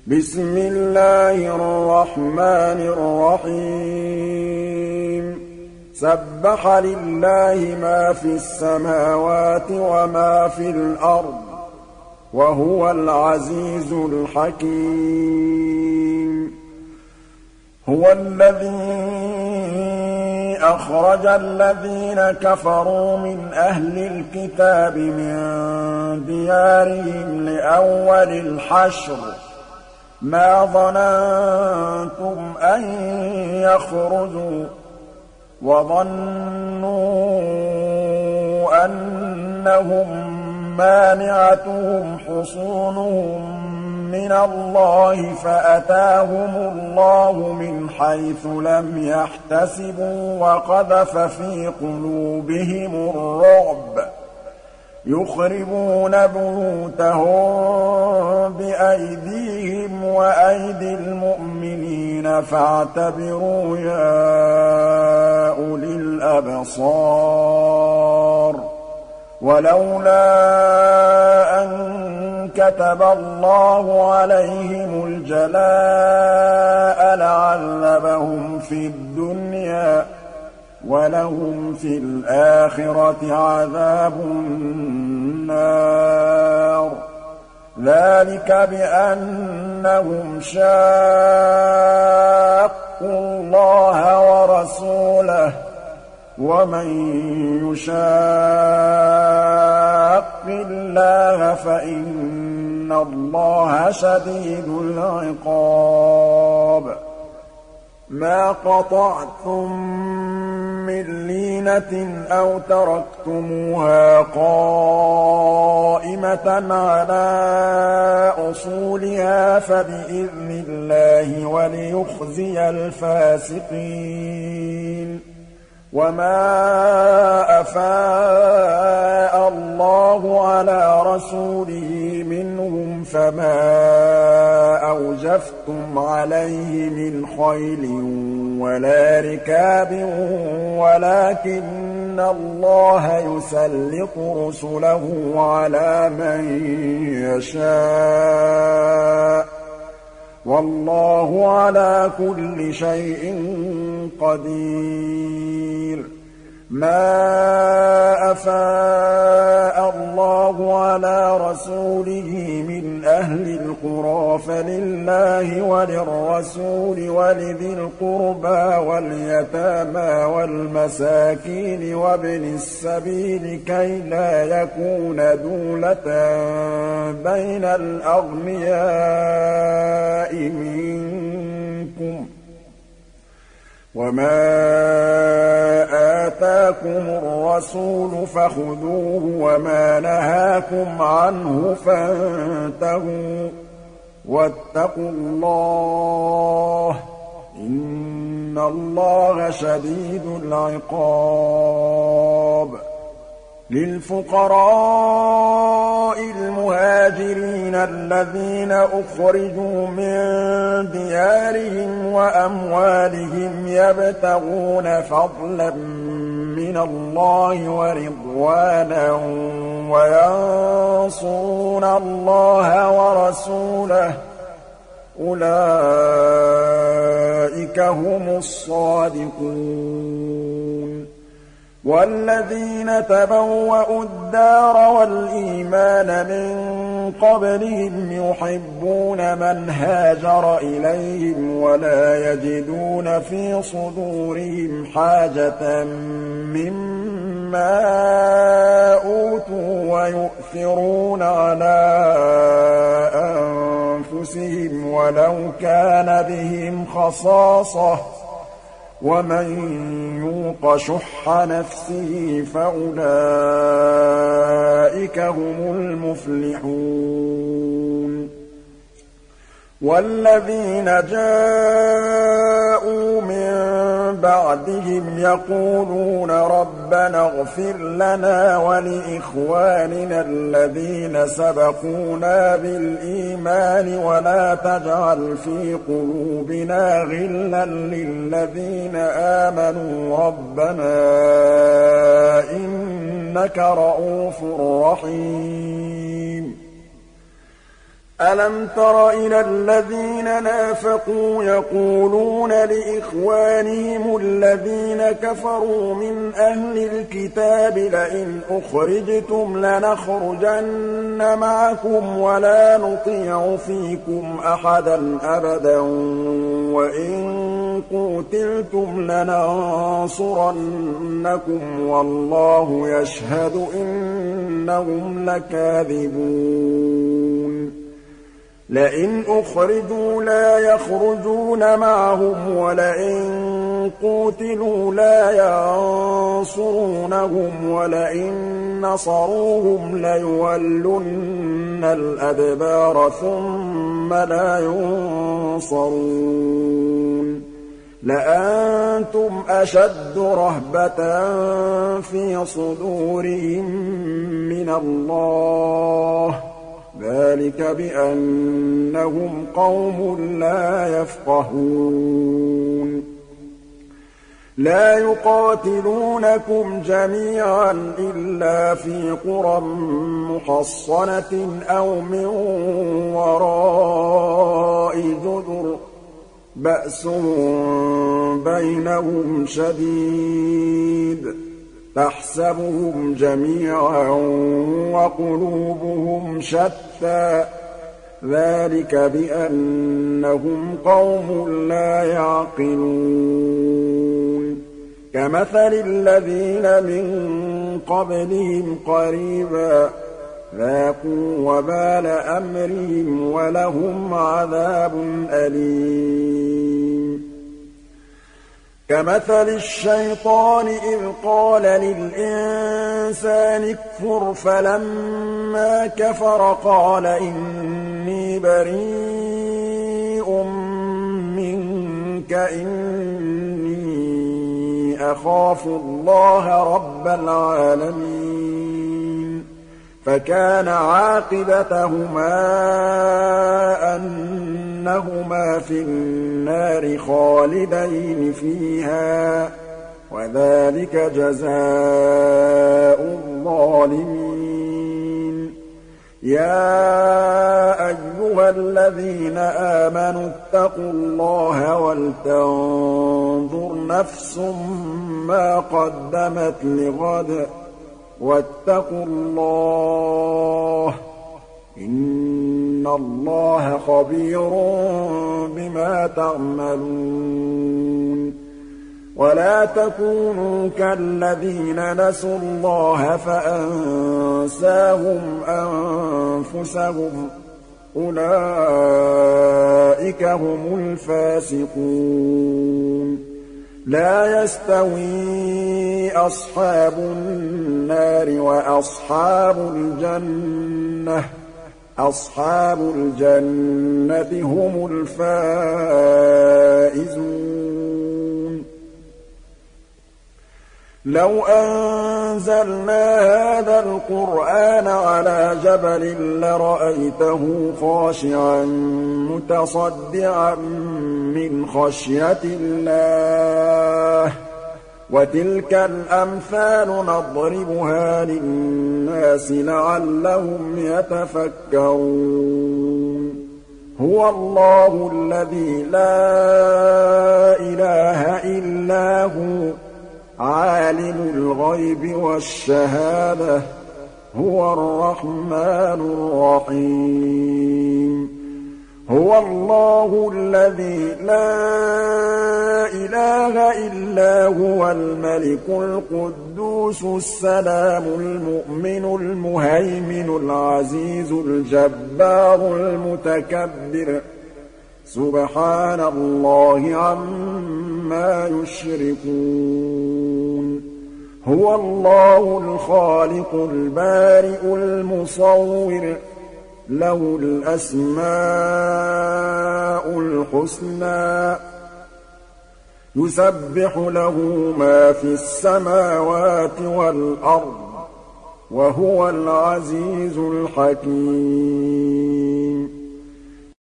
بسم الله الرحمن الرحيم سبح لله ما في السماوات وما في الأرض وهو العزيز الحكيم هو الذي أخرج الذين كفروا من أهل الكتاب من ديارهم لأول الحشر ما ظننتم أن يخرجوا وظنوا أنهم مانعتهم حصونهم من الله فأتاهم الله من حيث لم يحتسبوا وقذف في قلوبهم الرعب يخربون بيوتهم بأيديهم وأيدي المؤمنين فاعتبروا يا أولي الأبصار ولولا أن كتب الله عليهم الجلاء لعذبهم في الدنيا وَلَهُمْ فِي الْآخِرَةِ عَذَابُ النَّارِ ذَلِكَ بِأَنَّهُمْ شَاقُّوا اللَّهَ وَرَسُولَهُ وَمَن يُشَاقِّ اللَّهَ فَإِنَّ اللَّهَ شَدِيدُ الْعِقَابِ ما قطعتم من لينة أو تركتموها قائمة على أصولها فبإذن الله وليخزي الفاسقين وما أفاء الله على رسوله منهم فما أوجفتم عليه من خيل ولا ركاب ولكن الله يسلط رسله على من يشاء والله على كل شيء قدير ما أفاء الله على رسوله من أهل القرى فلله وللرسول ولذي القربى واليتامى والمساكين وابن السبيل كي لا يكون دولة بين الأغنياء منكم وما آتاكم الرسول فخذوه وما نهاكم عنه فانتهوا واتقوا الله إن الله شديد العقاب للفقراء المهاجرين الذين أخرجوا من ديارهم وأموالهم يبتغون فضلا من الله ورضوانا وينصرون الله ورسوله أولئك هم الصادقون والذين تبوأوا الدار والإيمان من قبلهم يحبون من هاجر إليهم ولا يجدون في صدورهم حاجة مما أوتوا ويؤثرون على أنفسهم ولو كان بهم خصاصة ومن يوق شح نفسه فأولئك هم المفلحون والذين جاءوا من بعدهم يقولون ربنا اغفر لنا ولإخواننا الذين سبقونا بالإيمان ولا تجعل في قلوبنا غلا للذين آمنوا ربنا إنك رءوف رحيم أَلَمْ تَرَ إِلَى الَّذِينَ نَافَقُوا يَقُولُونَ لِإِخْوَانِهِمُ الَّذِينَ كَفَرُوا مِنْ أَهْلِ الْكِتَابِ لَئِنْ أُخْرِجْتُمْ لَنَخْرُجَنَّ مَعَكُمْ وَلَا نُطِيعُ فِيكُمْ أَحَدًا أَبَدًا وَإِن قُوتِلْتُمْ لَنَنصُرَنَّكُمْ وَاللَّهُ يَشْهَدُ إِنَّهُمْ لَكَاذِبُونَ لئن أخرجوا لا يخرجون معهم ولئن قوتلوا لا ينصرونهم ولئن نصروهم ليولن الأدبار ثم لا ينصرون لأنتم أشد رهبة في صدورهم من الله ذلك بأنهم قوم لا يفقهون لا يقاتلونكم جميعا إلا في قرى محصنة أو من وراء جدر بأسهم بينهم شديد تحسبهم جميعا وقلوبهم شتى ذلك بأنهم قوم لا يعقلون كمثل الذين من قبلهم قريبا ذاقوا وبال أمرهم ولهم عذاب أليم كمثل الشيطان إذ قال للإنسان اكفر فلما كفر قال إني بريء منك إني أخاف الله رب العالمين فكان عاقبتهما أنهما في النار خالدين فيها وذلك جزاء الظالمين يا أيها الذين آمنوا اتقوا الله ولتنظر نفس ما قدمت لغد واتقوا الله إن الله خبير بما تعملون ولا تكونوا كالذين نسوا الله فأنساهم أنفسهم أولئك هم الفاسقون لا يستوي أصحاب النار وأصحاب الجنة أصحاب الجنة هم الفائزون لو أنزلنا هذا القرآن على جبل لرأيته خاشعا متصدعا من خشية الله وتلك الأمثال نضربها للناس لعلهم يتفكرون هو الله الذي لا إله إلا هو عالم الغيب والشهادة هو الرحمن الرحيم هو الله الذي لا إله إلا هو الملك القدوس السلام المؤمن المهيمن العزيز الجبار المتكبر سبحان الله عما يشركون هو الله الخالق البارئ المصور له الأسماء الحسنى يسبح له ما في السماوات والأرض وهو العزيز الحكيم